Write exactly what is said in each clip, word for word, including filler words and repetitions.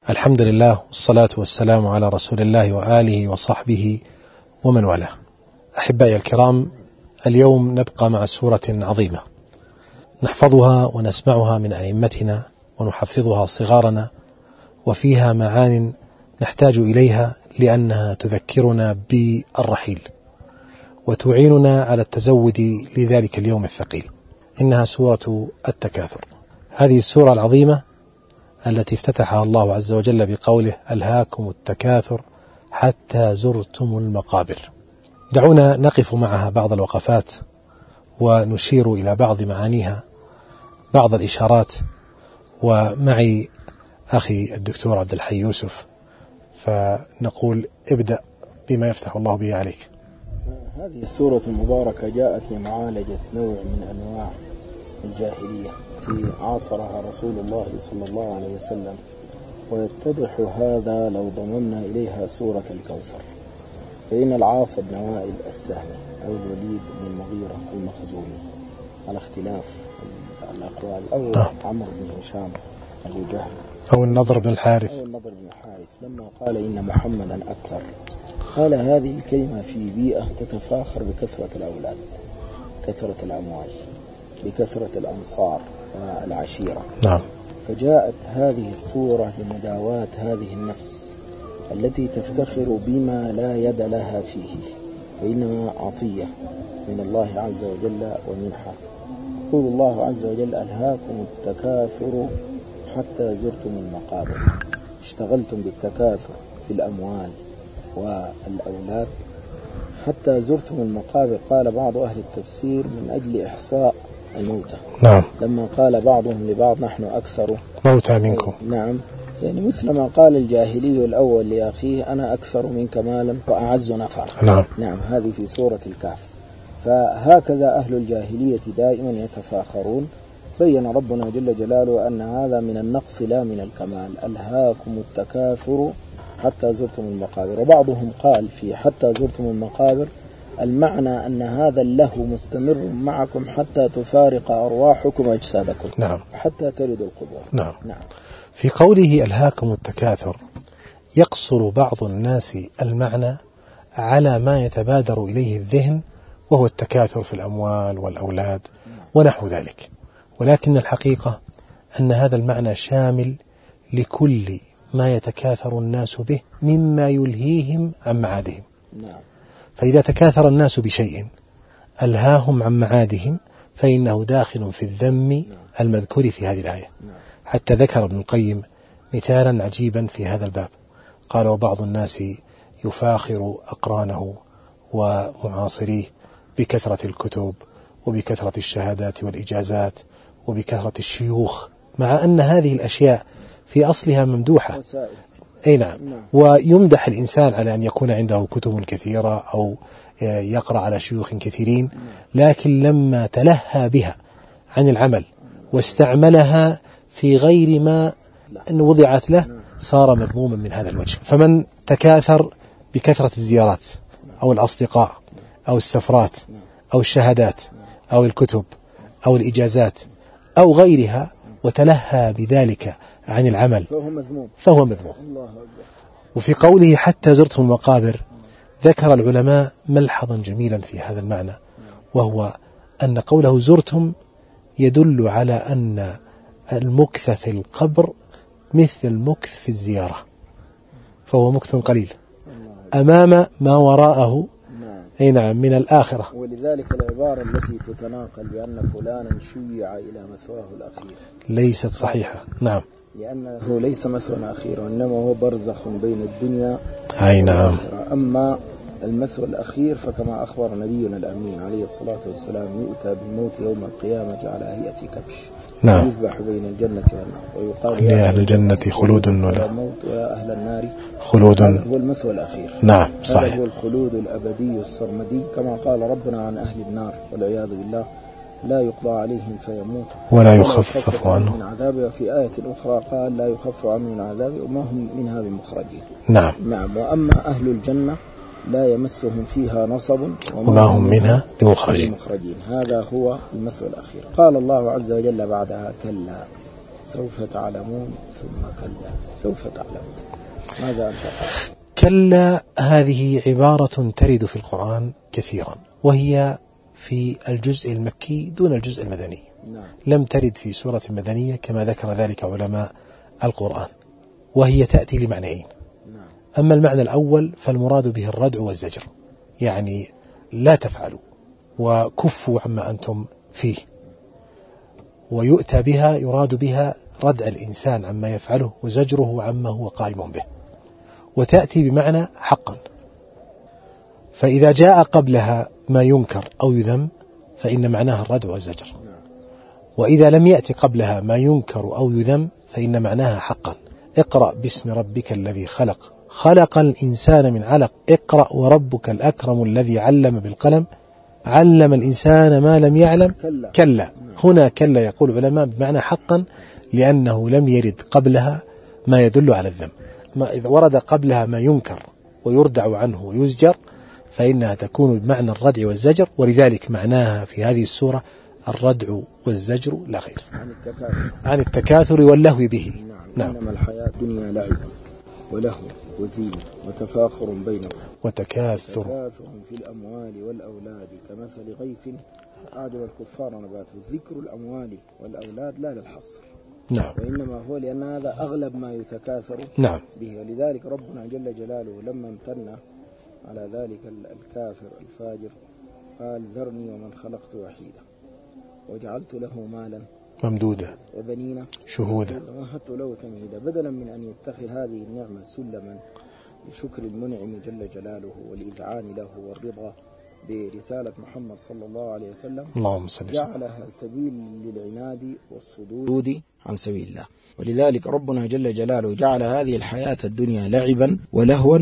الحمد لله والصلاة والسلام على رسول الله وآله وصحبه ومن والاه. أحبائي الكرام، اليوم نبقى مع سورة عظيمة نحفظها ونسمعها من أئمتنا ونحفظها صغارنا، وفيها معان نحتاج إليها لأنها تذكرنا بالرحيل وتعيننا على التزود لذلك اليوم الثقيل. إنها سورة التكاثر، هذه السورة العظيمة التي افتتحها الله عز وجل بقوله: ألهاكم التكاثر حتى زرتم المقابر. دعونا نقف معها بعض الوقفات ونشير إلى بعض معانيها، بعض الإشارات، ومعي أخي الدكتور عبد الحي يوسف، فنقول ابدأ بما يفتح الله به عليك. هذه السورة المباركة جاءت لمعالجة نوع من أنواع الجاهلية في عاصرها رسول الله صلى الله عليه وسلم، ويتضح هذا لو ضممنا إليها سورة الكوثر. فإن العاص بن وائل السهمي أو الوليد بن المغيرة المخزومي على اختلاف الأقوال، أو عمرو بن هشام أبو جهل أو النضر بن الحارث أو النضر بن الحارث لما قال إن محمدا أبتر، قال هذه الكلمة في بيئة تتفاخر بكثرة الأولاد، كثرة الأموال، بكثرة الأنصار والعشيرة. نعم. فجاءت هذه السورة لمداواة هذه النفس التي تفتخر بما لا يد لها فيه، وإنما عطية من الله عز وجل ومنحة. يقول الله عز وجل: ألهاكم التكاثر حتى زرتم المقابر. اشتغلتم بالتكاثر في الأموال والأولاد حتى زرتم المقابر. قال بعض أهل التفسير من أجل إحصاء الموتى. نعم. لما قال بعضهم لبعض: نحن أكثر موتى منكم. نعم، يعني مثل ما قال الجاهلي الأول لأخيه: أنا أكثر منك مالا وأعز نفرا. نعم. نعم، هذه في سورة الكهف. فهكذا أهل الجاهلية دائما يتفاخرون. بين ربنا جل جلاله أن هذا من النقص لا من الكمال. ألهاكم التكاثر حتى زرتم المقابر. وبعضهم قال في حتى زرتم المقابر المعنى أن هذا اللهو مستمر معكم حتى تفارق أرواحكم أجسادكم. نعم. حتى تردوا القبور. نعم. نعم. في قوله ألهاكم التكاثر يقصر بعض الناس المعنى على ما يتبادر إليه الذهن، وهو التكاثر في الأموال والأولاد ونحو ذلك، ولكن الحقيقة أن هذا المعنى شامل لكل ما يتكاثر الناس به مما يلهيهم عن معادهم. نعم. فإذا تكاثر الناس بشيء ألهاهم عن معادهم فإنه داخل في الذم المذكور في هذه الآية. حتى ذكر ابن القيم مثالا عجيبا في هذا الباب، قال: وبعض الناس يفاخر أقرانه ومعاصريه بكثرة الكتب وبكثرة الشهادات والإجازات وبكثرة الشيوخ، مع أن هذه الأشياء في أصلها ممدوحة. أي نعم. ويمدح الإنسان على أن يكون عنده كتب كثيرة أو يقرأ على شيوخ كثيرين، لكن لما تلهى بها عن العمل واستعملها في غير ما أن وضعت له صار مذموما من هذا الوجه. فمن تكاثر بكثرة الزيارات أو الأصدقاء أو السفرات أو الشهادات أو الكتب أو الإجازات أو غيرها وتلهى بذلك عن العمل فهو مذموم. فهو مذموم. وفي قوله حتى زرتم المقابر ذكر العلماء ملحظا جميلا في هذا المعنى، وهو أن قوله زرتم يدل على أن المكث في القبر مثل المكث في الزيارة، فهو مكث قليل أمام ما وراءه أي نعم من الآخرة. ولذلك العبارة التي تتناقل بأن فلانا شيع إلى مثواه الأخير ليست صحيحة. نعم. لأنه ليس مثوى أخير، وإنما هو برزخ بين الدنيا أي نعم. أما المثوى الأخير فكما أخبر نبينا الأمين عليه الصلاة والسلام: يؤتى بالموت يوم القيامة على هيئة كبش. نعم. يذبح بين الجنة والنار ويقال يا أهل الجنة خلود ولا موت ويا أهل النار خلود. هذا هو المثوى الأخير. نعم صحيح. هذا هو الخلود الأبدي السرمدي، كما قال ربنا عن أهل النار والعياذ بالله: لا يقضى عليهم فيموت ولا يخفف عنهم من عذابه. وفي آية أخرى قال: لا يخفف عنهم من عذابه وما هم منها بمخرجين. نعم. نعم. وأما أهل الجنة لا يمسهم فيها نصب وما هم منها بمخرجين. هذا هو المثل الأخير. قال الله عز وجل بعدها: كلا سوف تعلمون ثم كلا سوف تعلمون، ماذا أنت قال؟ كلا هذه عبارة ترد في القرآن كثيرا، وهي في الجزء المكي دون الجزء المدني. نعم. لم ترد في سورة مدنية كما ذكر ذلك علماء القرآن، وهي تأتي لمعنيين. نعم. أما المعنى الأول فالمراد به الردع والزجر، يعني لا تفعلوا وكفوا عما أنتم فيه، ويؤتى بها يراد بها ردع الإنسان عما يفعله وزجره عما هو قائم به. وتأتي بمعنى حقا، فإذا جاء قبلها ما ينكر أو يذم فإن معناها الردع والزجر، وإذا لم يأتي قبلها ما ينكر أو يذم فإن معناها حقا. اقرأ باسم ربك الذي خلق خلق الإنسان من علق اقرأ وربك الأكرم الذي علم بالقلم علم الإنسان ما لم يعلم كلا, كلا. هنا كلا يقول العلماء بمعنى حقا، لأنه لم يرد قبلها ما يدل على الذم. ما إذا ورد قبلها ما ينكر ويردع عنه ويزجر فإنها تكون بمعنى الردع والزجر، ولذلك معناها في هذه السورة الردع والزجر لا غير، عن التكاثر عن التكاثر واللهو به. نعم. نعم. إنما الحياة الدنيا لعب ولهو وزينة وتفاخر بينكم وتكاثر تكاثر في الأموال والأولاد كمثل غيث أعجب الكفار نباته. ذكر الأموال والأولاد لا للحصر، نعم، وإنما هو لأن هذا أغلب ما يتكاثر نعم. به، ولذلك ربنا جل جلاله لما امتن على ذلك الكافر الفاجر قال ذرني ومن خلقت وحيدا وجعلت له مالا ممدودا وبنين شهودا ومهدت له تمهيدا، بدلا من أن يتخذ هذه النعمة سلما لشكر المنعم جل جلاله والإذعان له والرضا برسالة محمد صلى الله عليه وسلم، اللهم صل وسلم، جعلها سبيل للعناد والصدود عن سبيل الله. ولذلك ربنا جل جلاله جعل هذه الحياة الدنيا لعبا ولهوا،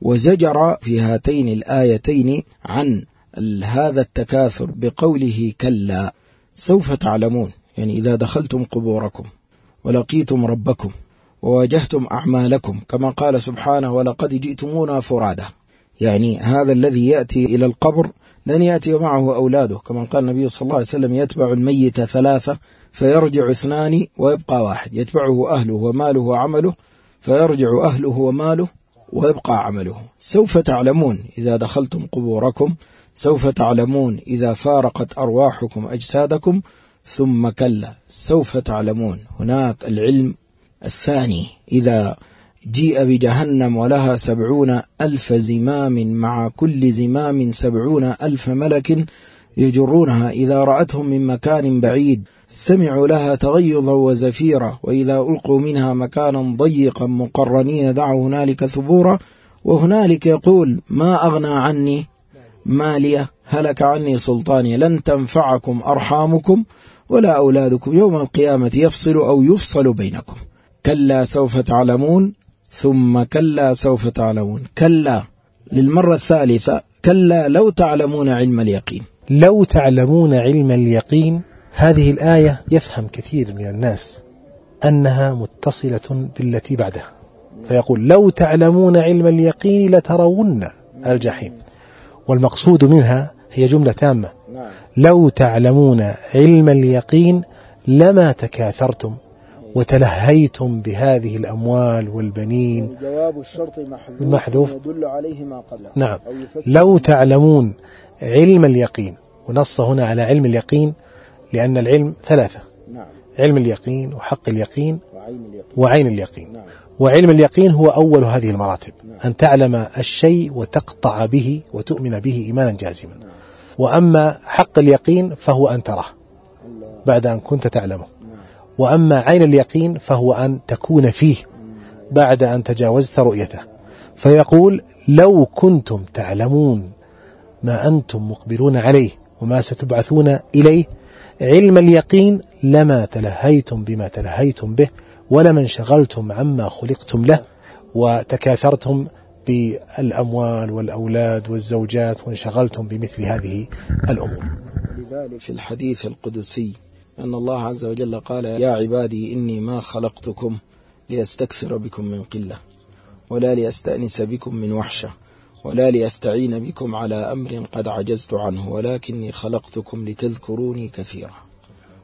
وزجر في هاتين الآيتين عن هذا التكاثر بقوله كلا سوف تعلمون، يعني إذا دخلتم قبوركم ولقيتم ربكم وواجهتم أعمالكم، كما قال سبحانه ولقد جئتمونا فرادا، يعني هذا الذي يأتي إلى القبر لن يأتي معه أولاده، كما قال النبي صلى الله عليه وسلم يتبع الميت ثلاثة فيرجع اثنان ويبقى واحد، يتبعه أهله وماله وعمله فيرجع أهله وماله ويبقى عمله. سوف تعلمون إذا دخلتم قبوركم، سوف تعلمون إذا فارقت أرواحكم أجسادكم، ثم كلا سوف تعلمون. هناك العلم الثاني، إذا جيء بجهنم ولها سبعون ألف زمام مع كل زمام سبعون ألف ملك يجرونها، إذا رأتهم من مكان بعيد سمعوا لها تغيظا وزفيرا، وإذا ألقوا منها مكانا ضيقا مقرنين دعوا هنالك ثبورا، وهنالك يقول ما أغنى عني مالية هلك عني سلطاني، لن تنفعكم أرحامكم ولا أولادكم يوم القيامة يفصل أو يفصل بينكم. كلا سوف تعلمون ثم كلا سوف تعلمون. كلا للمرة الثالثة، كلا لو تعلمون علم اليقين. لو تعلمون علم اليقين، هذه الآية يفهم كثير من الناس أنها متصلة بالتي بعدها، فيقول لو تعلمون علم اليقين لترون الجحيم، والمقصود منها هي جملة تامة. لو تعلمون علم اليقين لما تكاثرتم وتلهيتم بهذه الأموال والبنين. يعني جواب الشرط محذوف يدل عليه ما قبله. نعم. لو تعلمون علم اليقين، ونص هنا على علم اليقين لأن العلم ثلاثة. نعم. علم اليقين وحق اليقين وعين اليقين, وعين اليقين. نعم. وعلم اليقين هو أول هذه المراتب. نعم. أن تعلم الشيء وتقطع به وتؤمن به إيمانا جازما. نعم. وأما حق اليقين فهو أن تراه بعد أن كنت تعلمه. وأما عين اليقين فهو أن تكون فيه بعد أن تجاوزت رؤيته. فيقول لو كنتم تعلمون ما أنتم مقبلون عليه وما ستبعثون إليه علم اليقين لما تلهيتم بما تلهيتم به ولما انشغلتم عما خلقتم له وتكاثرتم بالأموال والأولاد والزوجات وانشغلتم بمثل هذه الأمور. لذلك في الحديث القدسي أن الله عز وجل قال يا عبادي إني ما خلقتكم لأستكثر بكم من قلة ولا لأستأنس بكم من وحشة ولا لأستعين بكم على أمر قد عجزت عنه ولكني خلقتكم لتذكروني كثيرا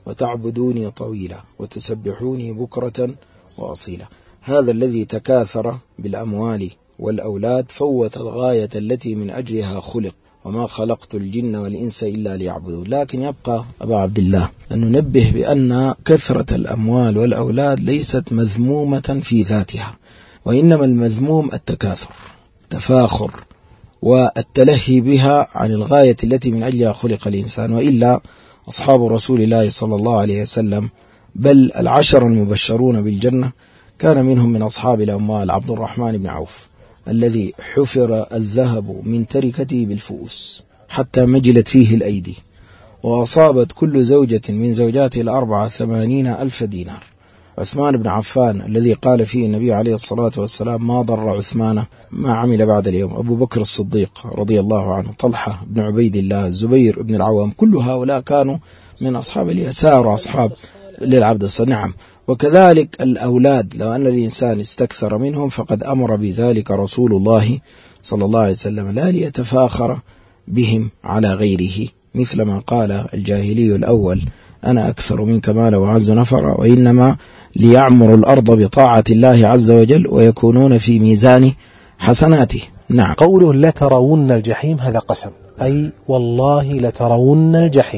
وتعبدوني طويلا وتسبحوني بكرة وأصيلا. هذا الذي تكاثر بالأموال والأولاد فوت الغاية التي من أجلها خلق، وما خلقت الجن والإنس إلا ليعبدون. لكن يبقى أبا عبد الله أن ننبه بأن كثرة الأموال والأولاد ليست مذمومة في ذاتها، وإنما المذموم التكاثر، تفاخر والتلهي بها عن الغاية التي من أجلها خلق الإنسان. وإلا أصحاب رسول الله صلى الله عليه وسلم بل العشر المبشرون بالجنة كان منهم من أصحاب الأموال عبد الرحمن بن عوف الذي حفر الذهب من تركته بالفؤوس حتى مجلت فيه الأيدي، وأصابت كل زوجة من زوجاته الأربعة ثمانين ألف دينار. عثمان بن عفان الذي قال فيه النبي عليه الصلاة والسلام ما ضر عثمان ما عمل بعد اليوم. أبو بكر الصديق رضي الله عنه، طلحة بن عبيد الله، الزبير بن العوام، كل هؤلاء كانوا من أصحاب اليسار وأصحاب للعبد الصالح. نعم. وكذلك الأولاد، لو أن الإنسان استكثر منهم فقد أمر بذلك رسول الله صلى الله عليه وسلم، لا ليتفاخر بهم على غيره، مثل ما قال الجاهلي الأول أنا أكثر منك مالا وأعز نفرا، وإنما ليعمروا الأرض بطاعة الله عز وجل ويكونون في ميزان حسناته. نعم. قوله لترون الجحيم هذا قسم، أي والله لترون الجحيم،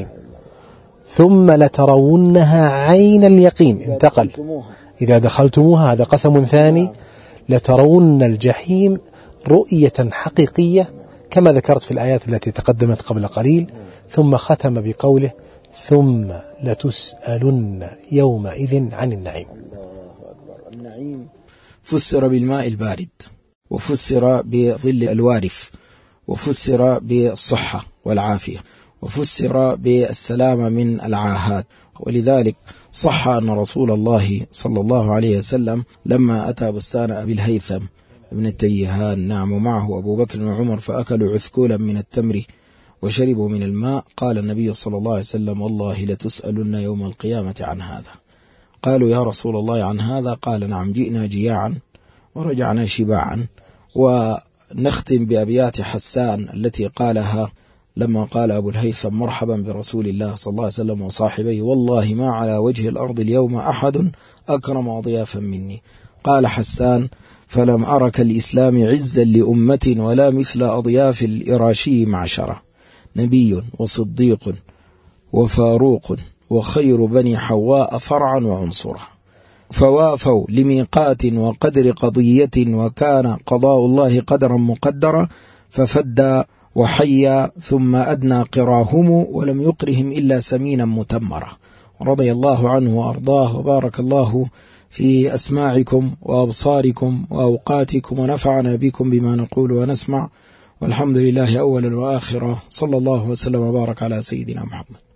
ثم لترونها عين اليقين، انتقل إذا دخلتموها، هذا قسم ثاني. لترون الجحيم رؤية حقيقية كما ذكرت في الآيات التي تقدمت قبل قليل، ثم ختم بقوله ثم لتسألن يومئذ عن النعيم. النعيم فسر بالماء البارد، وفسر بظل الوارف، وفسر بالصحة والعافية، وفسر بالسلامة من العاهات. ولذلك صح أن رسول الله صلى الله عليه وسلم لما أتى بستان أبي الهيثم ابن التيهان، نعم، معه أبو بكر وعمر، فأكلوا عثكولا من التمر وشربوا من الماء، قال النبي صلى الله عليه وسلم والله لتسألن يوم القيامة عن هذا. قالوا يا رسول الله عن هذا؟ قال نعم، جئنا جياعا ورجعنا شباعا. ونختم بأبيات حسان التي قالها لما قال أبو الهيثم مرحبا برسول الله صلى الله عليه وسلم وصاحبيه، والله ما على وجه الأرض اليوم أحد أكرم أضيافا مني. قال حسان فلم أرك الإسلام عزا لأمة ولا مثل أضياف الإراشي معشرة، نبي وصديق وفاروق وخير بني حواء فرعا وعنصرا، فوافوا لميقات وقدر قضية وكان قضاء الله قدرا مقدرا، ففدى وحيا ثم أدنى قراهم ولم يقرهم إلا سمينا متمرا. رضي الله عنه وأرضاه، وبارك الله في أسماعكم وأبصاركم وأوقاتكم، ونفعنا بكم بما نقول ونسمع، والحمد لله أولا وآخرا، صلى الله وسلم وبارك على سيدنا محمد.